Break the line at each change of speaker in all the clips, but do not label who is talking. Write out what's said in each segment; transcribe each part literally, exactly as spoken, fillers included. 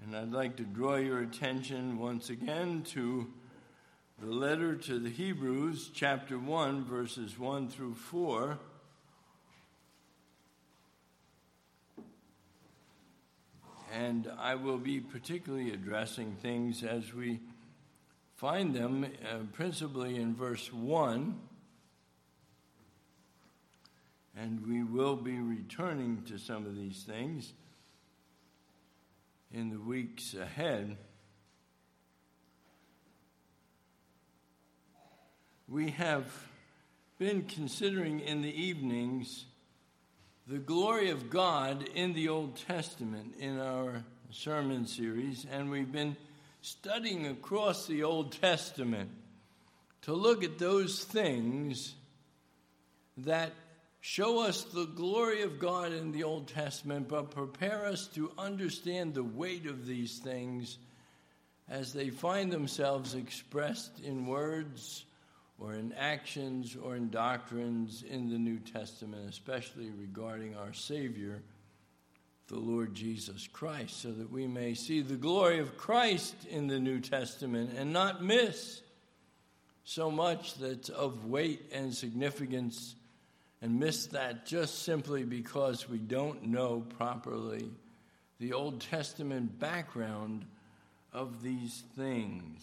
And I'd like to draw your attention once again to the letter to the Hebrews, chapter one, verses one through four. And I will be particularly addressing things as we find them, uh, principally in verse one. And we will be returning to some of these things in the weeks ahead. We have been considering in the evenings the glory of God in the Old Testament in our sermon series, and we've been studying across the Old Testament to look at those things that show us the glory of God in the Old Testament, but prepare us to understand the weight of these things as they find themselves expressed in words or in actions or in doctrines in the New Testament, especially regarding our Savior, the Lord Jesus Christ, so that we may see the glory of Christ in the New Testament and not miss so much that's of weight and significance, and miss that just simply because we don't know properly the Old Testament background of these things.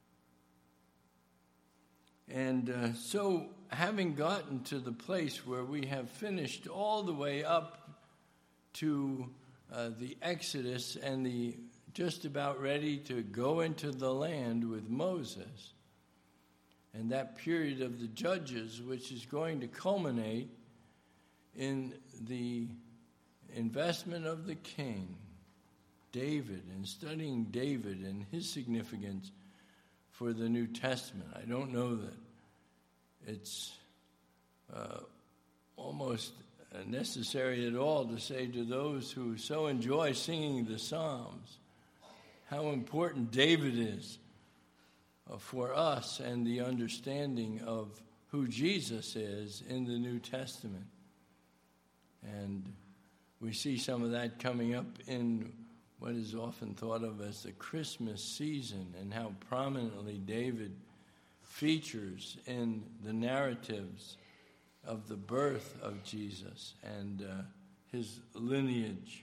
And uh, so, having gotten to the place where we have finished all the way up to uh, the Exodus and the just about ready to go into the land with Moses, and that period of the Judges, which is going to culminate in the investment of the king, David, and studying David and his significance for the New Testament. I don't know that it's uh, almost necessary at all to say to those who so enjoy singing the Psalms how important David is uh, for us and the understanding of who Jesus is in the New Testament. And we see some of that coming up in what is often thought of as the Christmas season, and how prominently David features in the narratives of the birth of Jesus and uh, his lineage.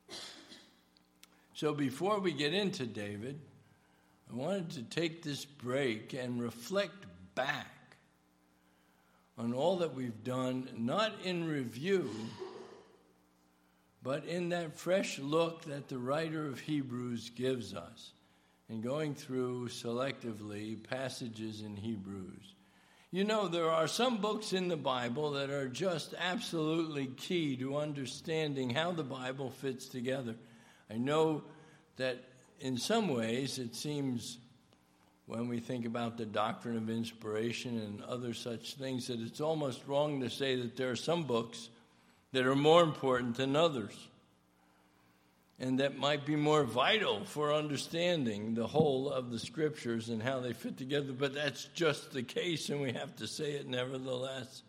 So before we get into David, I wanted to take this break and reflect back on all that we've done, not in review, but in that fresh look that the writer of Hebrews gives us, and going through selectively passages in Hebrews. You know, there are some books in the Bible that are just absolutely key to understanding how the Bible fits together. I know that in some ways it seems, when we think about the doctrine of inspiration and other such things, that it's almost wrong to say that there are some books that are more important than others, and that might be more vital for understanding the whole of the Scriptures and how they fit together. But that's just the case, and we have to say it nevertheless.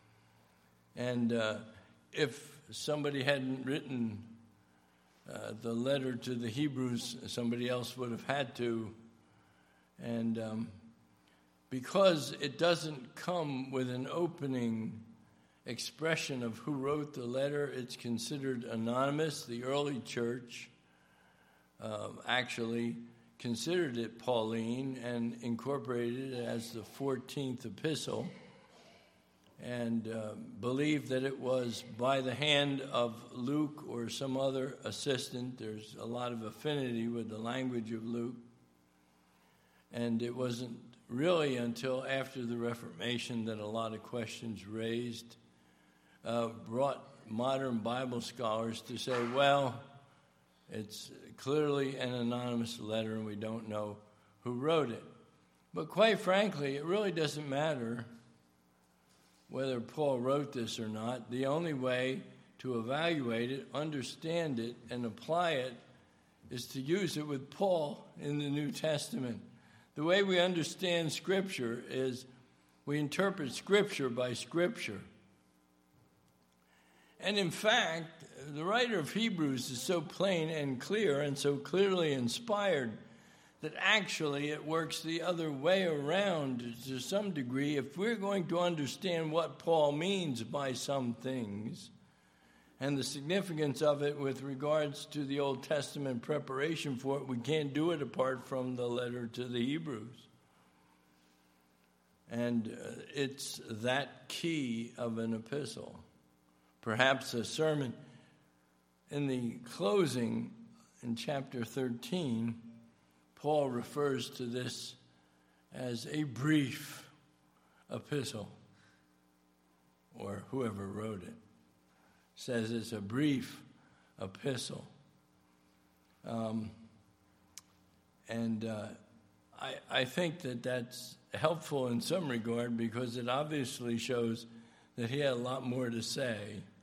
And uh, if somebody hadn't written uh, the letter to the Hebrews, somebody else would have had to. And um, because it doesn't come with an opening expression of who wrote the letter, it's considered anonymous. The early church uh, actually considered it Pauline and incorporated it as the fourteenth epistle, and uh, believed that it was by the hand of Luke or some other assistant. There's a lot of affinity with the language of Luke, and it wasn't really until after the Reformation that a lot of questions raised Uh, brought modern Bible scholars to say, well, it's clearly an anonymous letter and we don't know who wrote it. But quite frankly, it really doesn't matter whether Paul wrote this or not. The only way to evaluate it, understand it, and apply it is to use it with Paul in the New Testament. The way we understand Scripture is we interpret Scripture by Scripture. And in fact, the writer of Hebrews is so plain and clear and so clearly inspired that actually it works the other way around to some degree. If we're going to understand what Paul means by some things and the significance of it with regards to the Old Testament preparation for it, we can't do it apart from the letter to the Hebrews. And uh, it's that key of an epistle. Perhaps a sermon in the closing in chapter thirteen, Paul refers to this as a brief epistle, or whoever wrote it says it's a brief epistle. Um, and uh, I, I think that that's helpful in some regard because it obviously shows that he had a lot more to say.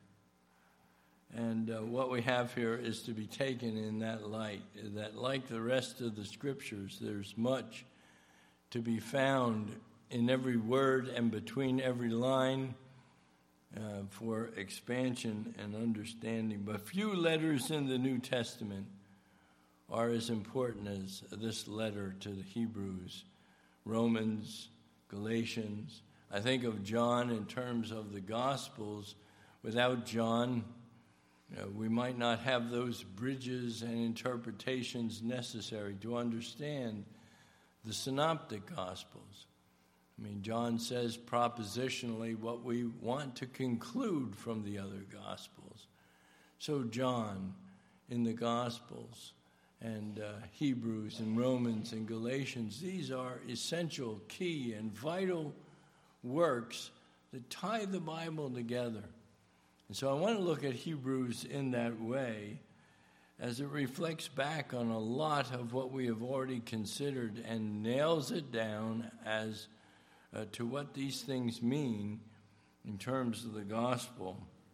And uh, what we have here is to be taken in that light, that like the rest of the scriptures, there's much to be found in every word and between every line uh, for expansion and understanding. But few letters in the New Testament are as important as this letter to the Hebrews, Romans, Galatians. I think of John in terms of the Gospels. Without John, Uh, we might not have those bridges and interpretations necessary to understand the synoptic Gospels. I mean, John says propositionally what we want to conclude from the other Gospels. So John in the Gospels and uh, Hebrews and Romans and Galatians, these are essential, key, and vital works that tie the Bible together. And so I want to look at Hebrews in that way as it reflects back on a lot of what we have already considered and nails it down as uh, to what these things mean in terms of the gospel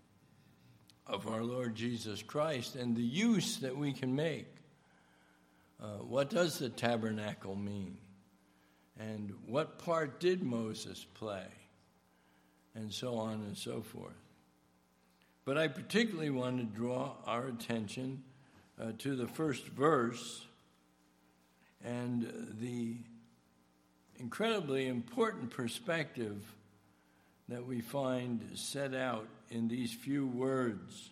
of our Lord Jesus Christ and the use that we can make. Uh, what does the tabernacle mean? And what part did Moses play? And so on and so forth. But I particularly want to draw our attention uh, to the first verse and the incredibly important perspective that we find set out in these few words.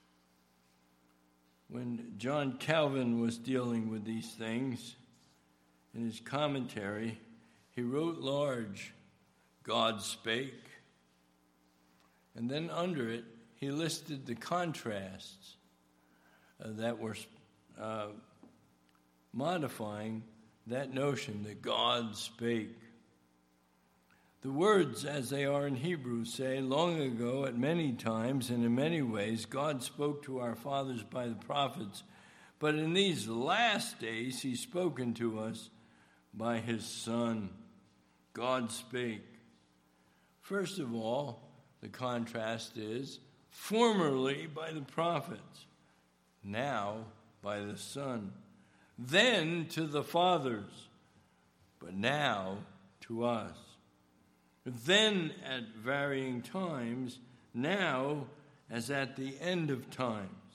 When John Calvin was dealing with these things, in his commentary, he wrote large, God spake, and then under it, he listed the contrasts uh, that were uh, modifying that notion that God spake. The words, as they are in Hebrew, say, long ago, at many times and in many ways, God spoke to our fathers by the prophets, but in these last days he's spoken to us by his Son. God spake. First of all, the contrast is, formerly by the prophets, now by the Son, then to the fathers, but now to us. Then at varying times, now as at the end of times.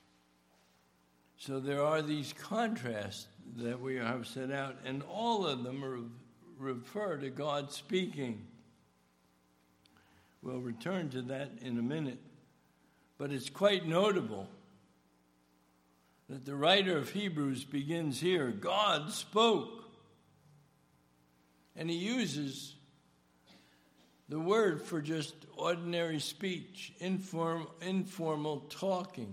So there are these contrasts that we have set out, and all of them are, refer to God speaking. We'll return to that in a minute. But it's quite notable that the writer of Hebrews begins here, God spoke. And he uses the word for just ordinary speech, inform, informal talking.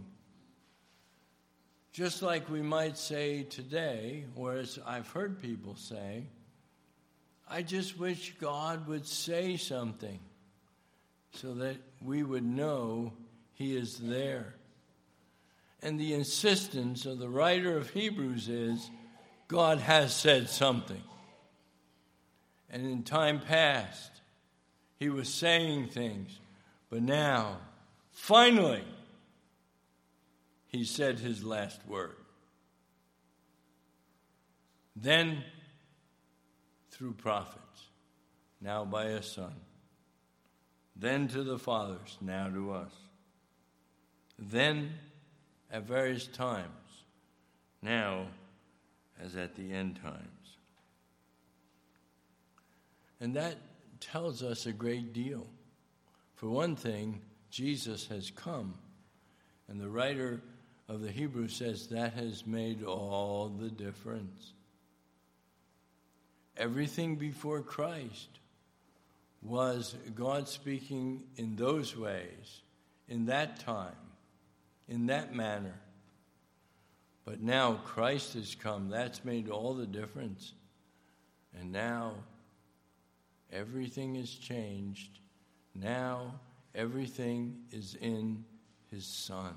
Just like we might say today, or as I've heard people say, I just wish God would say something so that we would know he is there. And the insistence of the writer of Hebrews is, God has said something. And in time past, he was saying things. But now, finally, he said his last word. Then, through prophets, now by his Son. Then to the fathers, now to us. then at various times, now as at the end times. And that tells us a great deal. For one thing, Jesus has come, and the writer of the Hebrews says that has made all the difference. Everything before Christ was God speaking in those ways, in that time, in that manner. But now Christ has come. That's made all the difference. And now everything has changed. Now everything is in his Son.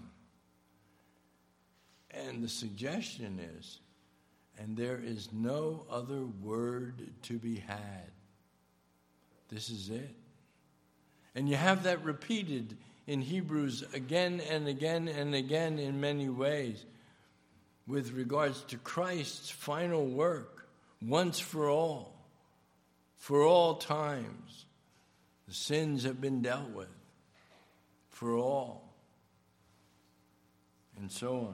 And the suggestion is, and there is no other word to be had. This is it. And you have that repeated in Hebrews again and again and again in many ways with regards to Christ's final work, once for all, for all times. The sins have been dealt with for all, and so on.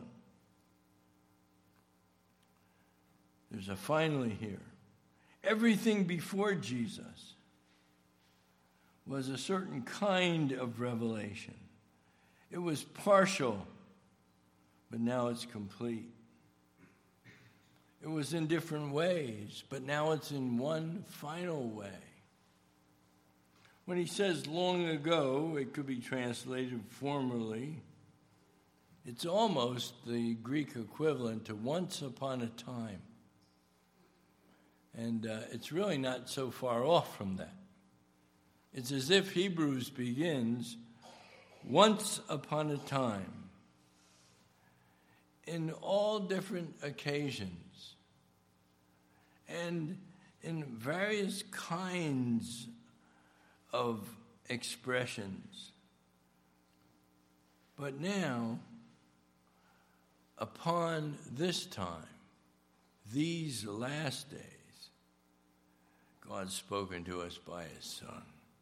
There's a finally here. Everything before Jesus was a certain kind of revelation. It was partial, but now it's complete. It was in different ways, but now it's in one final way. When he says long ago, it could be translated formerly. It's almost the Greek equivalent to once upon a time. And uh, it's really not so far off from that. It's as if Hebrews begins once upon a time in all different occasions and in various kinds of expressions. But now, upon this time, these last days, God's spoken to us by his Son.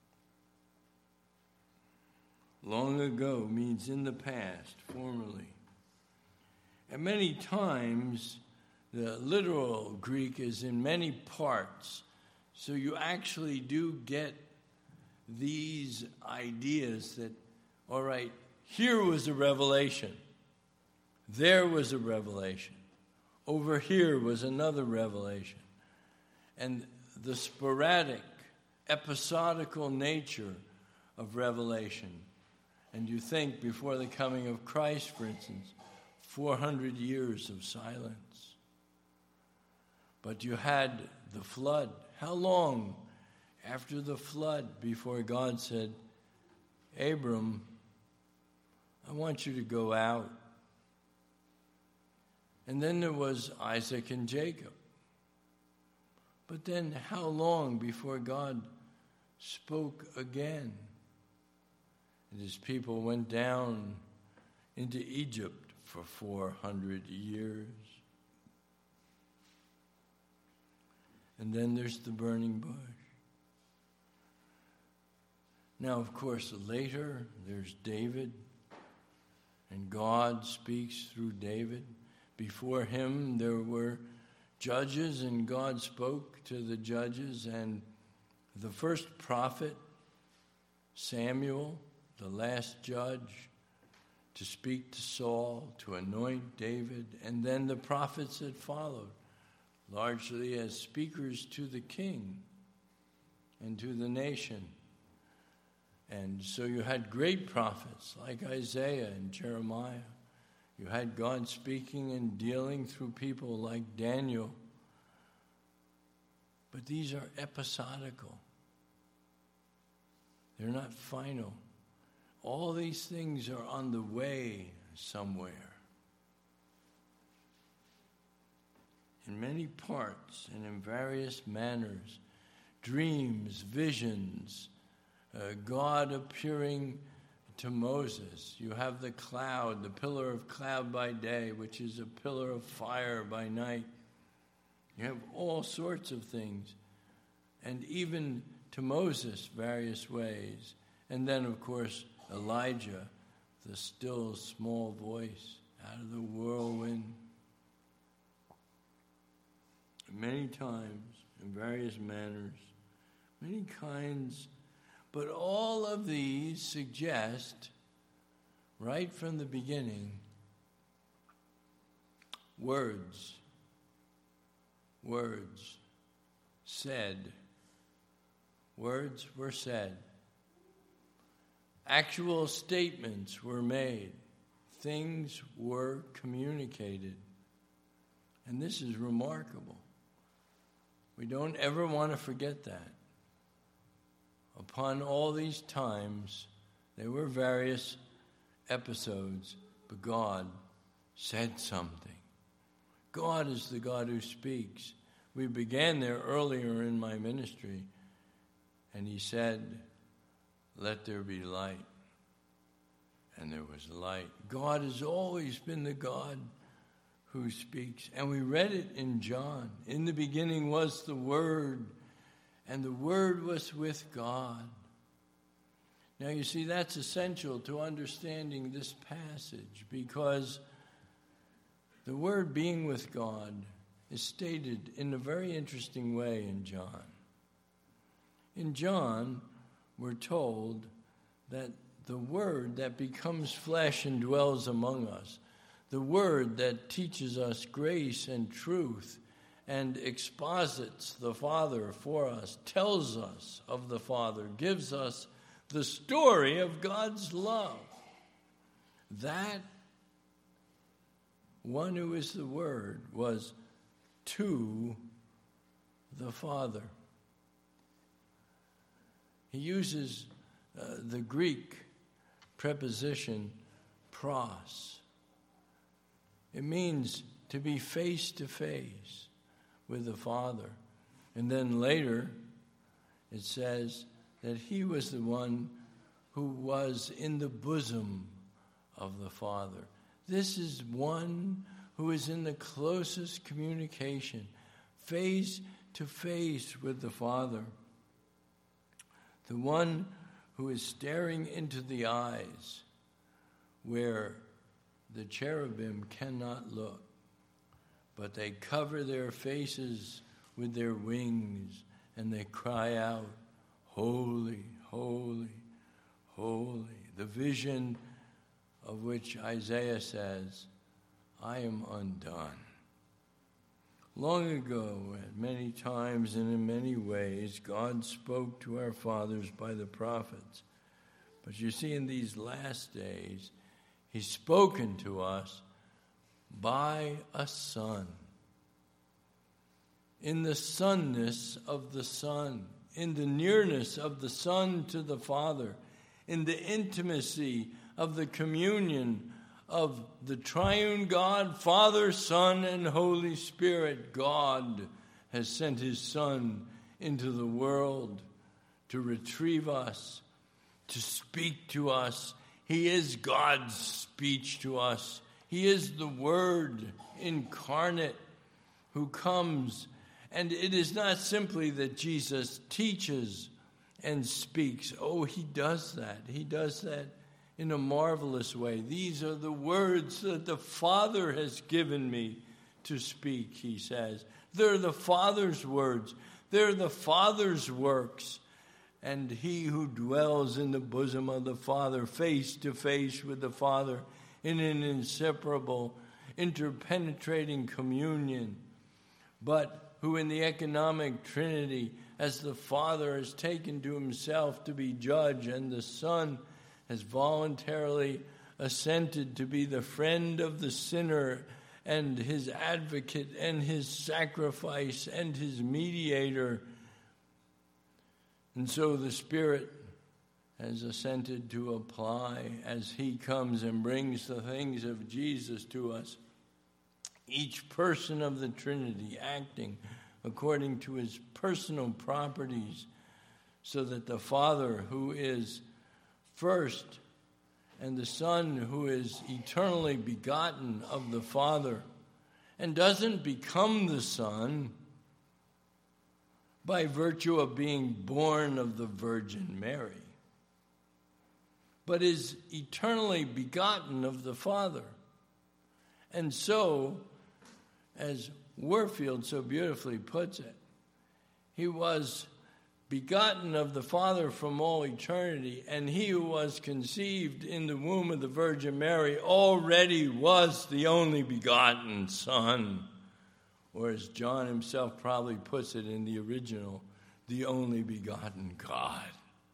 Long ago means in the past, formerly. And many times, the literal Greek is in many parts, so you actually do get these ideas that, all right, here was a revelation, there was a revelation, over here was another revelation. And the sporadic, episodical nature of revelation. And you think before the coming of Christ, for instance, four hundred years of silence. But you had the flood. How long after the flood before God said, Abram, I want you to go out? And then there was Isaac and Jacob. But then how long before God spoke again? And his people went down into Egypt for four hundred years. And then there's the burning bush. Now, of course, later there's David, and God speaks through David. Before him there were judges, and God spoke to the judges, and the first prophet, Samuel, the last judge, to speak to Saul, to anoint David, and then the prophets that followed, largely as speakers to the king and to the nation. And so you had great prophets like Isaiah and Jeremiah. You had God speaking and dealing through people like Daniel. But these are episodical. They're not final. All these things are on the way somewhere. In many parts and in various manners, dreams, visions, uh, God appearing to Moses. You have the cloud, the pillar of cloud by day, which is a pillar of fire by night. You have all sorts of things. And even to Moses, various ways. And then, of course, Elijah, the still small voice out of the whirlwind. Many times, in various manners, many kinds, but all of these suggest, right from the beginning, words, words said, words were said, actual statements were made, things were communicated, and this is remarkable. We don't ever want to forget that. Upon all these times, there were various episodes, but God said something. God is the God who speaks. We began there earlier in my ministry, and he said, "Let there be light." And there was light. God has always been the God who speaks. And we read it in John. In the beginning was the Word, and the Word was with God. Now you see, that's essential to understanding this passage, because the word being with God is stated in a very interesting way in John. In John, we're told that the Word that becomes flesh and dwells among us, the Word that teaches us grace and truth and exposits the Father for us, tells us of the Father, gives us the story of God's love. That one who is the Word was to the Father. He uses uh, the Greek preposition pros. It means to be face to face with the Father. And then later it says that he was the one who was in the bosom of the Father. This is one who is in the closest communication, face to face with the Father. The one who is staring into the eyes where the cherubim cannot look, but they cover their faces with their wings and they cry out, "Holy, holy, holy." The vision of which Isaiah says, "I am undone." Long ago, at many times and in many ways, God spoke to our fathers by the prophets. But you see, in these last days, he's spoken to us by a Son. In the sonness of the Son, in the nearness of the Son to the Father, in the intimacy of the communion of the triune God, Father, Son, and Holy Spirit, God has sent his Son into the world to retrieve us, to speak to us. He is God's speech to us. He is the Word incarnate who comes. And it is not simply that Jesus teaches and speaks. Oh, he does that. He does that in a marvelous way. These are the words that the Father has given me to speak, he says. They're the Father's words. They're the Father's works. And he who dwells in the bosom of the Father, face to face with the Father, in an inseparable, interpenetrating communion, but who in the economic Trinity, as the Father has taken to himself to be judge, and the Son has voluntarily assented to be the friend of the sinner and his advocate and his sacrifice and his mediator. And so the Spirit has assented to apply as he comes and brings the things of Jesus to us. Each person of the Trinity acting according to his personal properties, so that the Father, who is first, and the Son, who is eternally begotten of the Father, and doesn't become the Son by virtue of being born of the Virgin Mary, but is eternally begotten of the Father. And so, as Warfield so beautifully puts it, he was begotten of the Father from all eternity, and he who was conceived in the womb of the Virgin Mary already was the only begotten Son. Or as John himself probably puts it in the original, the only begotten God.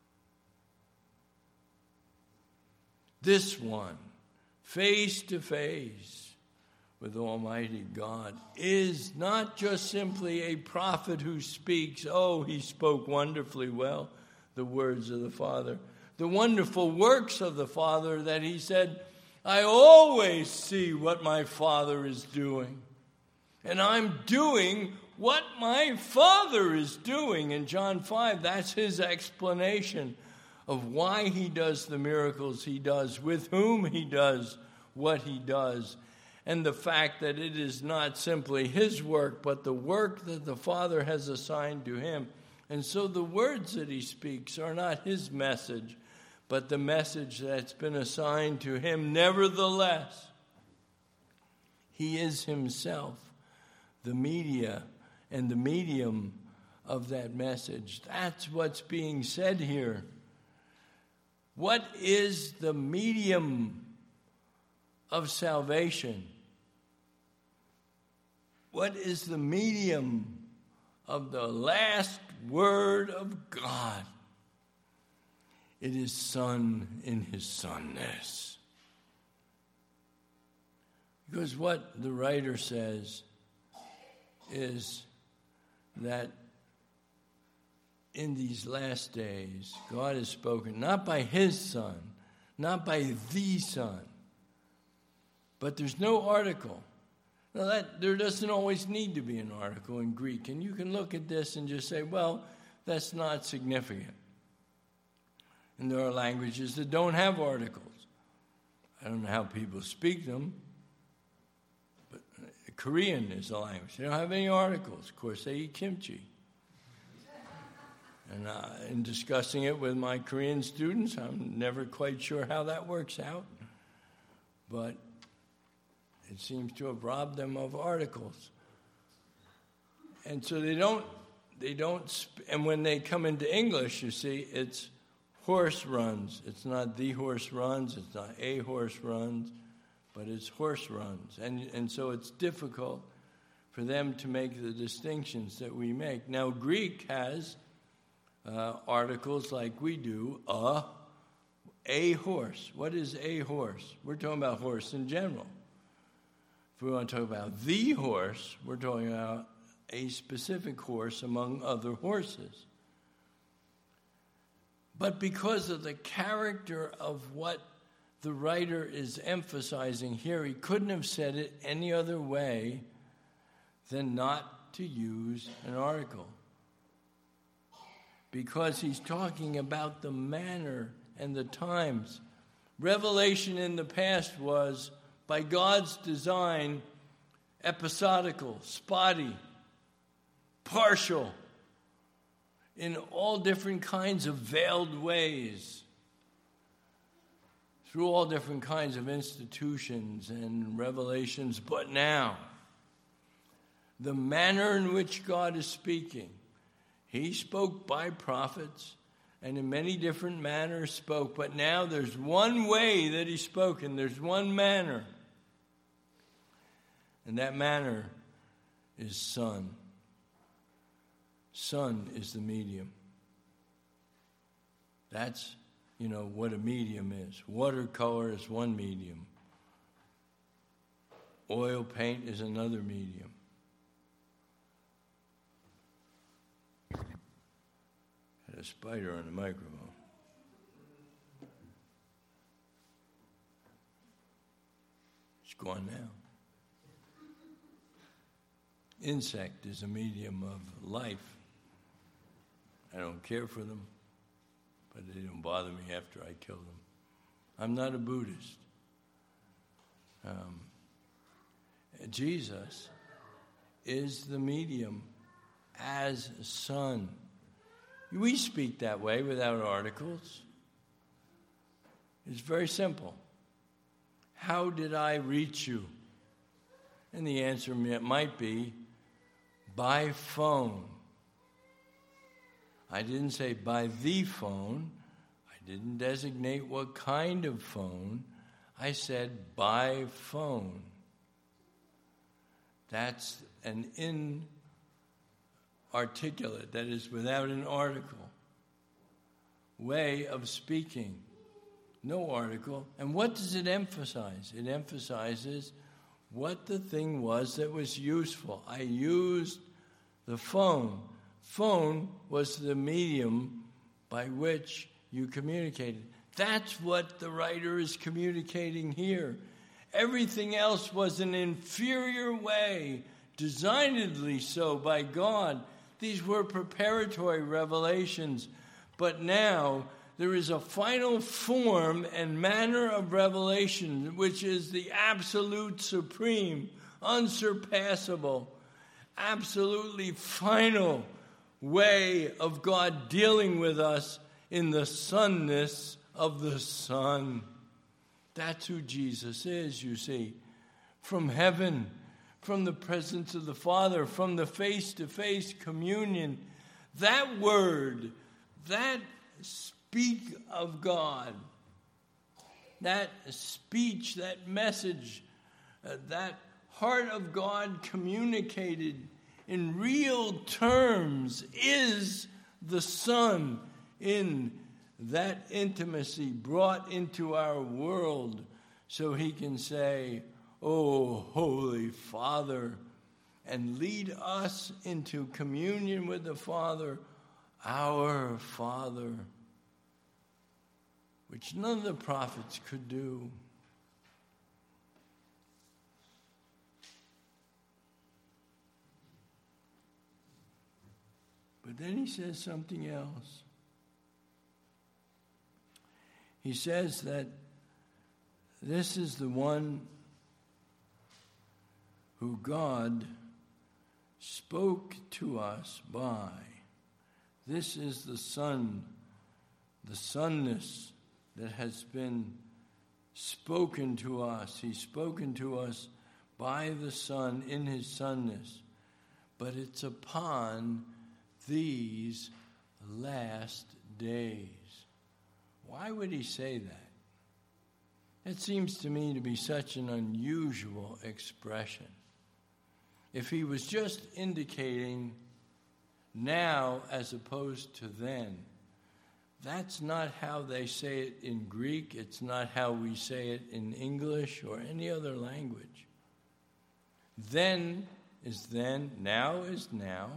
This one, face to face with Almighty God, is not just simply a prophet who speaks, oh, he spoke wonderfully well, the words of the Father, the wonderful works of the Father that he said, I always see what my Father is doing. And I'm doing what my Father is doing. In John five, that's his explanation of why he does the miracles he does, with whom he does what he does, and the fact that it is not simply his work, but the work that the Father has assigned to him. And so the words that he speaks are not his message, but the message that's been assigned to him. Nevertheless, he is himself the media and the medium of that message. That's what's being said here. What is the medium of salvation? What is the medium of the last word of God? It is Son in his Sonness. Because what the writer says is that in these last days, God has spoken not by his Son, not by the Son, but there's no article. Now, that there doesn't always need to be an article in Greek, and you can look at this and just say, well, that's not significant. And there are languages that don't have articles. I don't know how people speak them, but Korean is a language. They don't have any articles. Of course, they eat kimchi. And uh, in discussing it with my Korean students, I'm never quite sure how that works out. But it seems to have robbed them of articles. And so they don't, they don't, sp- and when they come into English, you see, it's horse runs. It's not the horse runs, it's not a horse runs, but it's horse runs. And, and so it's difficult for them to make the distinctions that we make. Now, Greek has uh, articles like we do, a, a horse. What is a horse? We're talking about horse in general. If we want to talk about the horse, we're talking about a specific horse among other horses. But because of the character of what the writer is emphasizing here, he couldn't have said it any other way than not to use an article. Because he's talking about the manner and the times. Revelation in the past was, by God's design, episodical, spotty, partial, in all different kinds of veiled ways, through all different kinds of institutions and revelations. But now, the manner in which God is speaking, he spoke by prophets, and in many different manners spoke, but now there's one way that he spoke, and there's one manner. And that manner is Son. Son is the medium. That's, you know, what a medium is. Watercolor is one medium. Oil paint is another medium. Had a spider on the microphone. It's gone now. Insect is a medium of life. I don't care for them, but they don't bother me after I kill them. I'm not a Buddhist. Um, Jesus is the medium as Son. We speak that way without articles. It's very simple. How did I reach you? And the answer might be, by phone. I didn't say by the phone. I didn't designate what kind of phone. I said by phone. That's an inarticulate, that is without an article, way of speaking. No article. And what does it emphasize? It emphasizes what the thing was that was useful. I used the phone. Phone was the medium by which you communicated. That's what the writer is communicating here. Everything else was an inferior way, designedly so by God. These were preparatory revelations. But now there is a final form and manner of revelation, which is the absolute supreme, unsurpassable, absolutely final way of God dealing with us in the Sonness of the Son. That's who Jesus is, you see. From heaven, from the presence of the Father, from the face-to-face communion. That word, that speak of God, that speech, that message, uh, that heart of God communicated in real terms is the Son in that intimacy brought into our world so he can say, "Oh, Holy Father," and lead us into communion with the Father, our Father, which none of the prophets could do. But then he says something else. He says that this is the one who God spoke to us by. This is the Son, the Sonness that has been spoken to us. He's spoken to us by the Son in his Sonness. But it's upon these last days. Why would he say that? It seems to me to be such an unusual expression. If he was just indicating now as opposed to then, that's not how they say it in Greek. It's not how we say it in English or any other language. Then is then, now is now.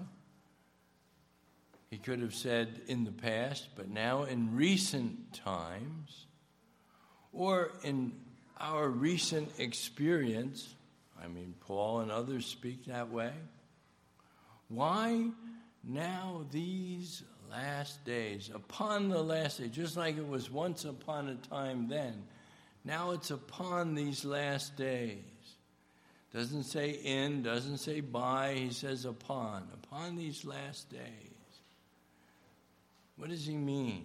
He could have said in the past, but now in recent times, or in our recent experience. I mean, Paul and others speak that way. Why now these last days, upon the last day, just like it was once upon a time then, now it's upon these last days. Doesn't say in, doesn't say by, he says upon, upon these last days. What does he mean?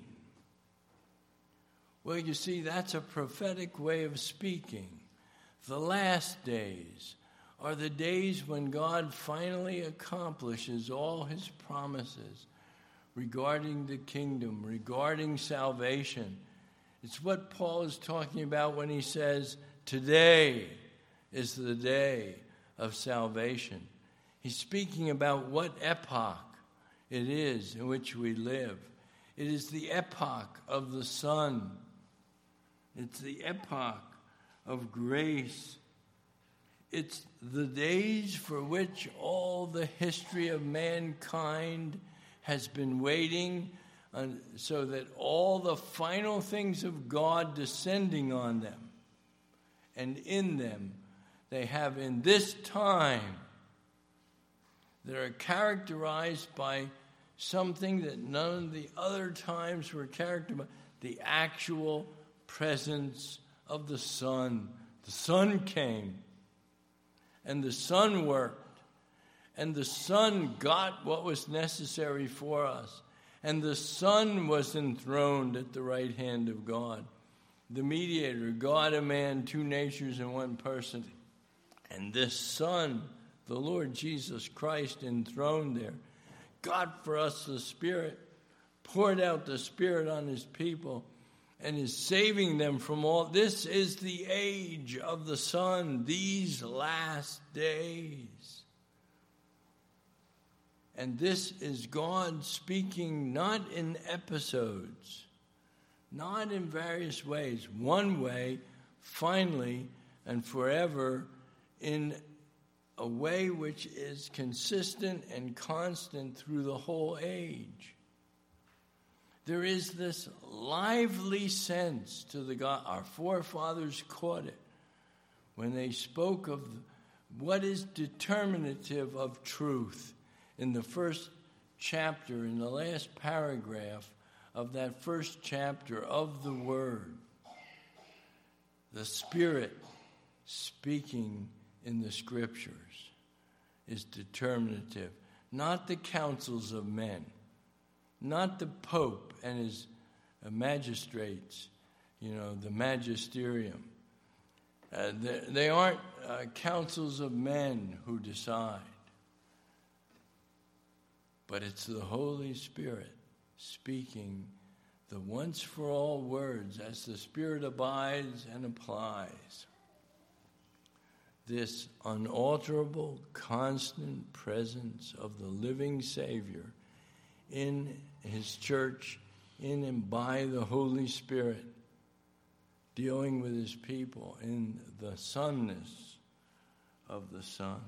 Well, you see, that's a prophetic way of speaking. The last days are the days when God finally accomplishes all his promises regarding the kingdom, regarding salvation. It's what Paul is talking about when he says, today is the day of salvation. He's speaking about what epoch it is in which we live. It is the epoch of the Son. It's the epoch of grace. It's the days for which all the history of mankind has been waiting, uh, so that all the final things of God descending on them and in them, they have in this time that are characterized by something that none of the other times were characterized by, the actual presence of the Son. The Son came, and the Son worked, and the Son got what was necessary for us, and the Son was enthroned at the right hand of God. the mediator, God and man, two natures in one person, and this Son, the Lord Jesus Christ, enthroned there. God for us the Spirit, poured out the Spirit on his people, and is saving them from all. This is the age of the Son, these last days. And this is God speaking not in episodes, not in various ways. One way, finally and forever, in a way which is consistent and constant through the whole age. There is this lively sense to the God. Our forefathers caught it when they spoke of what is determinative of truth in the first chapter, in the last paragraph of that first chapter of the Word. The Spirit speaking in the Scriptures is determinative, not the councils of men, not the Pope and his uh, magistrates, you know, the magisterium. Uh, they, they aren't uh, councils of men who decide, but it's the Holy Spirit speaking the once-for-all words as the Spirit abides and applies. This unalterable, constant presence of the living Savior in his church, in and by the Holy Spirit, dealing with his people in the sonness of the Son.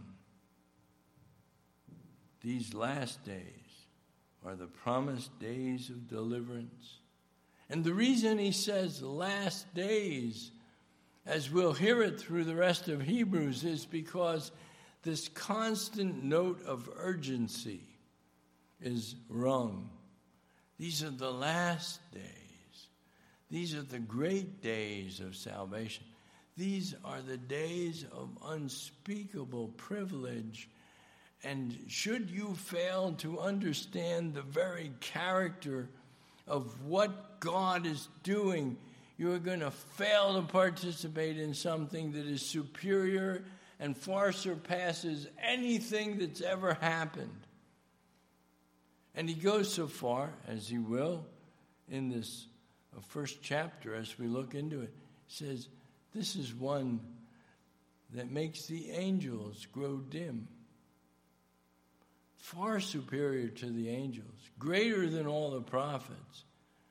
These last days are the promised days of deliverance. And the reason he says last days, as we'll hear it through the rest of Hebrews, is because this constant note of urgency is rung. These are the last days. These are the great days of salvation. These are the days of unspeakable privilege. And should you fail to understand the very character of what God is doing, you are going to fail to participate in something that is superior and far surpasses anything that's ever happened. And he goes so far, as he will in this uh, first chapter as we look into it. He says, this is one that makes the angels grow dim. Far superior to the angels, greater than all the prophets.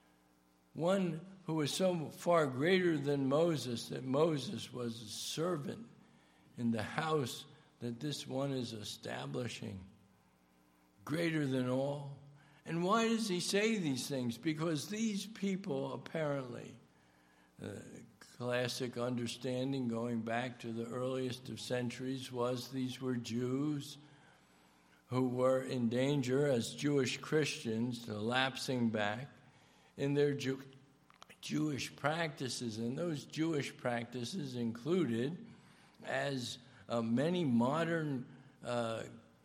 One who is so far greater than Moses that Moses was a servant in the house that this one is establishing. Greater than all. And why does he say these things? Because these people apparently, uh, classic understanding going back to the earliest of centuries was these were Jews who were in danger as Jewish Christians, to lapsing back in their Jew- Jewish practices. And those Jewish practices included, as uh, many modern uh,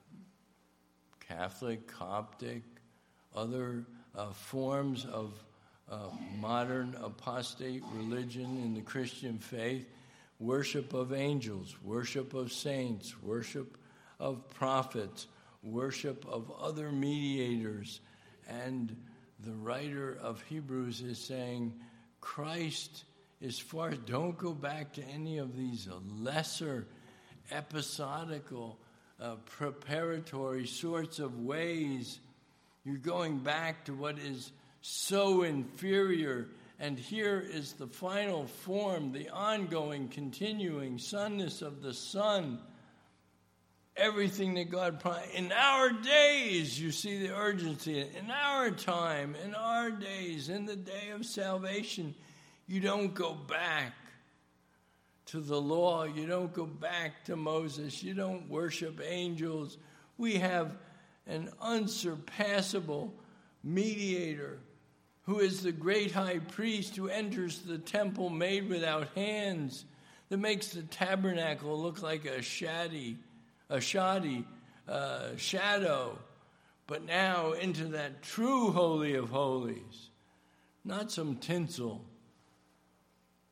Catholic, Coptic, other uh, forms of uh, modern apostate religion in the Christian faith, worship of angels, worship of saints, worship of prophets, worship of other mediators. And the writer of Hebrews is saying, Christ is far, don't go back to any of these lesser, episodical, uh, preparatory sorts of ways. You're going back to what is so inferior. And here is the final form, the ongoing, continuing sonness of the Son. Everything that God promised. In our days, you see the urgency. In our time, in our days, in the day of salvation, you don't go back to the law. You don't go back to Moses. You don't worship angels. We have an unsurpassable mediator who is the great high priest who enters the temple made without hands, that makes the tabernacle look like a shoddy a shoddy uh, shadow, but now into that true Holy of Holies, not some tinsel,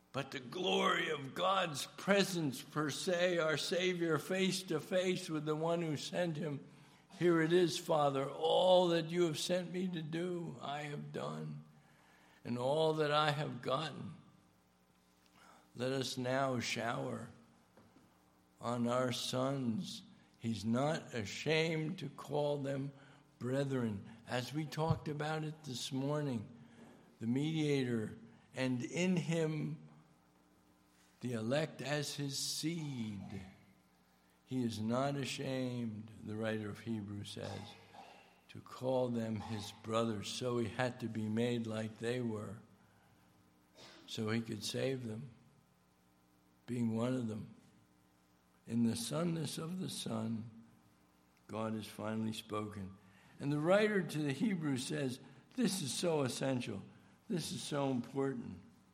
but the glory of God's presence per se, our Savior face to face with the one who sent him. Here it is, Father, all that you have sent me to do, I have done, and all that I have gotten. Let us now shower on our sons. He's not ashamed to call them brethren. As we talked about it this morning, the mediator, and in him the elect as his seed. He is not ashamed, the writer of Hebrews says, to call them his brothers. So he had to be made like they were, so he could save them, being one of them. In the sonness of the Son, God has finally spoken. And the writer to the Hebrews says, this is so essential. This is so important.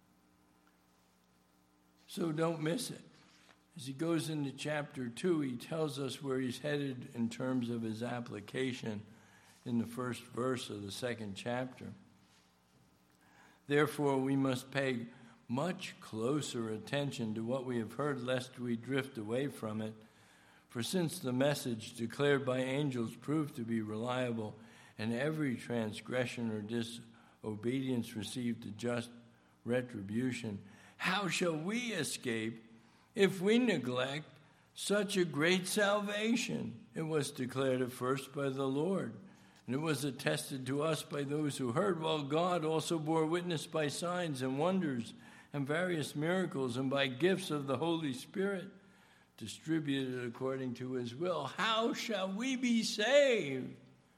So don't miss it. As he goes into chapter two, he tells us where he's headed in terms of his application in the first verse of the second chapter. Therefore, we must pay much closer attention to what we have heard, lest we drift away from it. For since the message declared by angels proved to be reliable, and every transgression or disobedience received a just retribution, how shall we escape if we neglect such a great salvation? It was declared at first by the Lord, and it was attested to us by those who heard, while God also bore witness by signs and wonders and various miracles and by gifts of the Holy Spirit distributed according to his will. How shall we be saved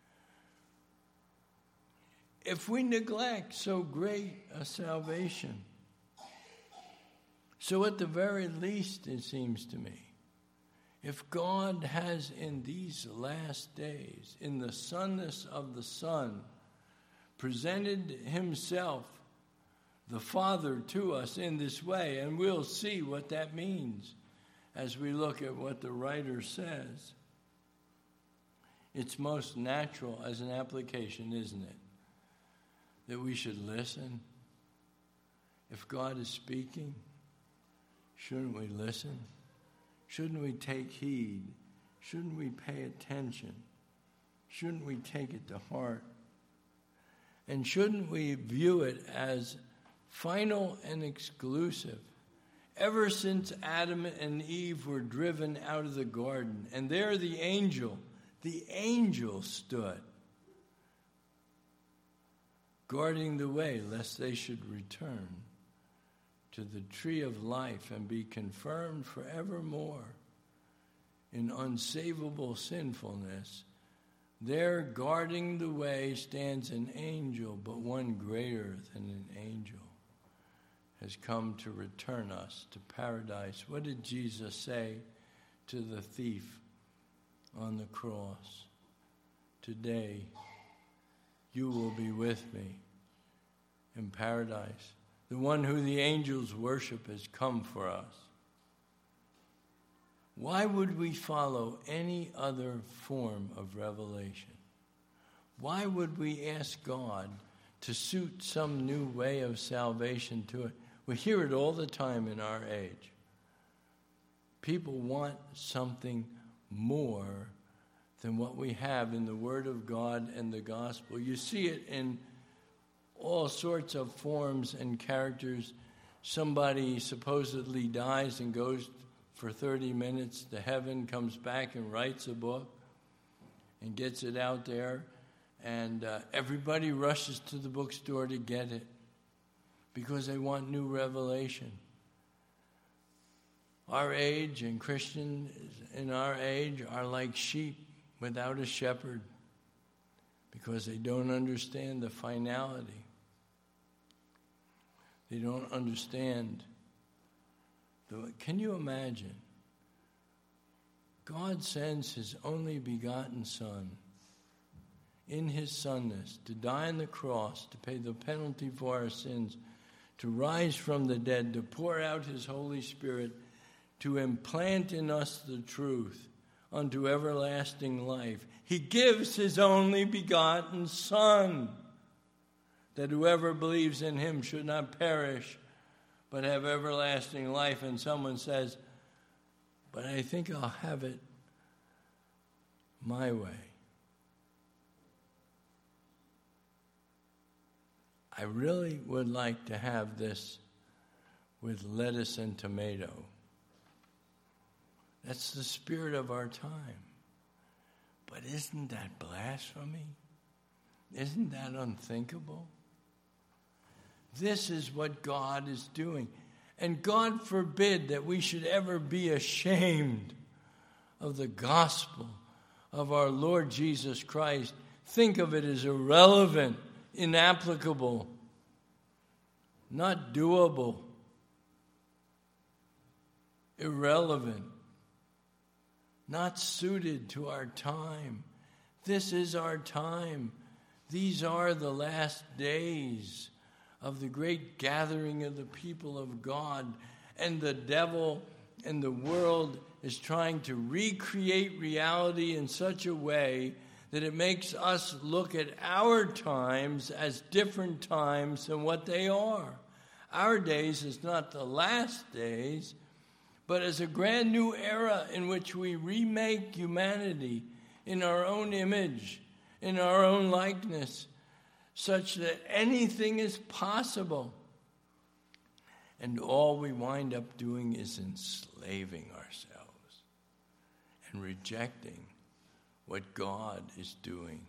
if we neglect so great a salvation? So at the very least, it seems to me, if God has in these last days, in the sonness of the Son, presented himself, the Father, to us in this way, and we'll see what that means as we look at what the writer says, it's most natural as an application, isn't it, that we should listen. If God is speaking, shouldn't we listen? Shouldn't we take heed? Shouldn't we pay attention? Shouldn't we take it to heart? And shouldn't we view it as final and exclusive? Ever since Adam and Eve were driven out of the garden, and there the angel, the angel stood, guarding the way lest they should return to the tree of life and be confirmed forevermore in unsavable sinfulness. There, guarding the way, stands an angel, but one greater than an angel has come to return us to paradise. What did Jesus say to the thief on the cross? Today, you will be with me in paradise. The one who the angels worship has come for us. Why would we follow any other form of revelation? Why would we ask God to suit some new way of salvation to it? We hear it all the time in our age. People want something more than what we have in the Word of God and the gospel. You see it in all sorts of forms and characters. Somebody supposedly dies and goes for thirty minutes to heaven, comes back and writes a book and gets it out there, and uh, everybody rushes to the bookstore to get it because they want new revelation. Our age and Christians in our age are like sheep without a shepherd because they don't understand the finality. They don't understand. The, can you imagine? God sends his only begotten Son in his sonness to die on the cross, to pay the penalty for our sins, to rise from the dead, to pour out his Holy Spirit, to implant in us the truth unto everlasting life. He gives his only begotten Son, that whoever believes in him should not perish, but have everlasting life, and someone says, but I think I'll have it my way. I really would like to have this with lettuce and tomato. That's the spirit of our time. But isn't that blasphemy? Isn't that unthinkable? This is what God is doing. And God forbid that we should ever be ashamed of the gospel of our Lord Jesus Christ. Think of it as irrelevant, inapplicable, not doable, irrelevant, not suited to our time. This is our time. These are the last days of the great gathering of the people of God, and the devil and the world is trying to recreate reality in such a way that it makes us look at our times as different times than what they are. Our days is not the last days, but as a brand new era in which we remake humanity in our own image, in our own likeness, such that anything is possible. And all we wind up doing is enslaving ourselves and rejecting what God is doing.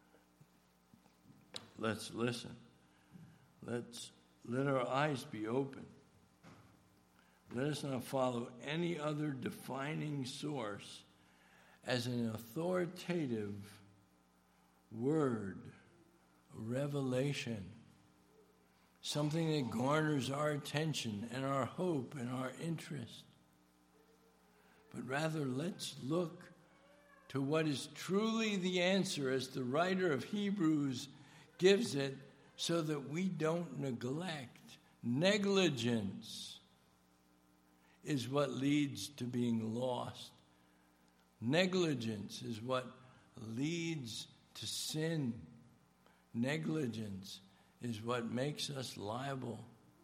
Let's listen. Let's let our eyes be open. Let us not follow any other defining source as an authoritative word, revelation, something that garners our attention and our hope and our interest. But rather, let's look to what is truly the answer, as the writer of Hebrews gives it, so that we don't neglect. Negligence is what leads to being lost. Negligence is what leads to sin. Negligence is what makes us liable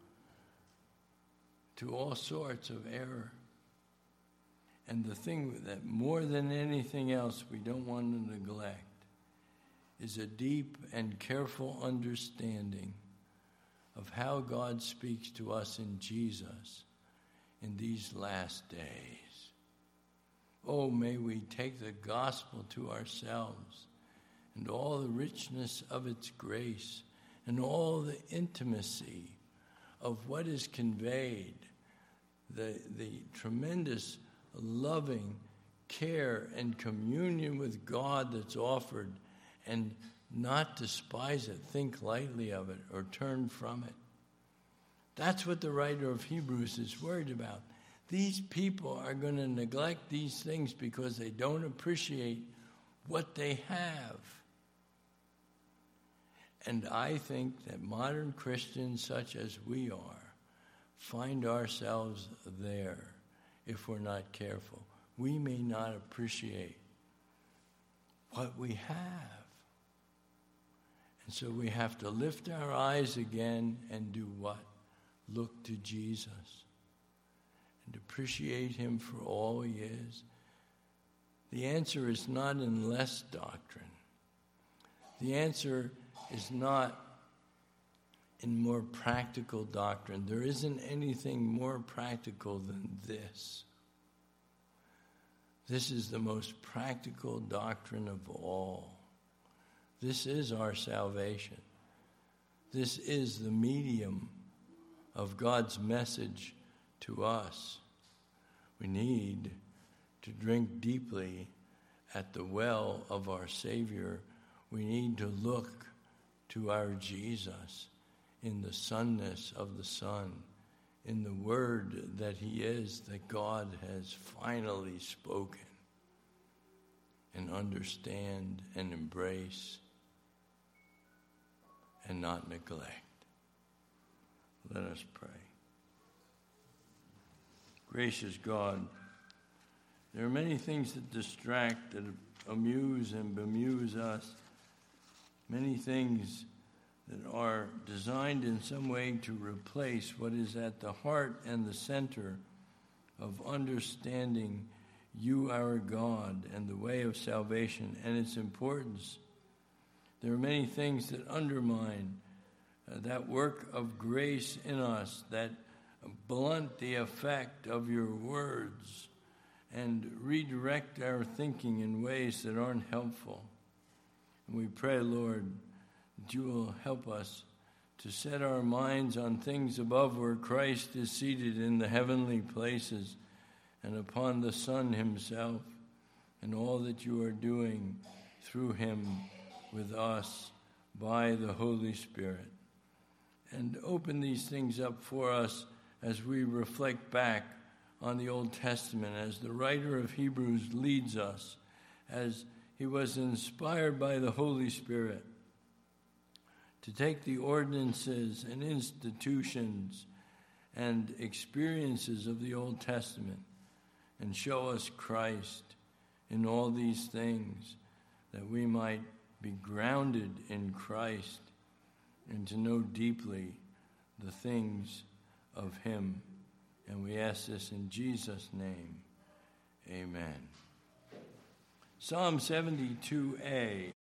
to all sorts of error. And the thing that more than anything else we don't want to neglect is a deep and careful understanding of how God speaks to us in Jesus in these last days. Oh, may we take the gospel to ourselves and all the richness of its grace and all the intimacy of what is conveyed, the, the tremendous loving care and communion with God that's offered, and not despise it, think lightly of it, or turn from it. That's what the writer of Hebrews is worried about. These people are going to neglect these things because they don't appreciate what they have. And I think that modern Christians such as we are find ourselves there if we're not careful. We may not appreciate what we have. And so we have to lift our eyes again and do what? Look to Jesus and appreciate him for all he is. The answer is not in less doctrine. The answer is not in more practical doctrine. There isn't anything more practical than this. This is the most practical doctrine of all. This is our salvation. This is the medium of God's message to us. We need to drink deeply at the well of our Savior. We need to look to our Jesus in the Sonness of the Son, in the word that he is, that God has finally spoken, and understand and embrace and not neglect. Let us pray. Gracious God, there are many things that distract, that amuse and bemuse us, many things that are designed in some way to replace what is at the heart and the center of understanding you, our God, and the way of salvation and its importance. There are many things that undermine uh, that work of grace in us, that blunt the effect of your words and redirect our thinking in ways that aren't helpful. And we pray, Lord, that you will help us to set our minds on things above, where Christ is seated in the heavenly places, and upon the Son himself, and all that you are doing through him with us by the Holy Spirit. And open these things up for us as we reflect back on the Old Testament, as the writer of Hebrews leads us, as he was inspired by the Holy Spirit to take the ordinances and institutions and experiences of the Old Testament and show us Christ in all these things, that we might be grounded in Christ and to know deeply the things of him. And we ask this in Jesus' name. Amen. Psalm seventy-two A.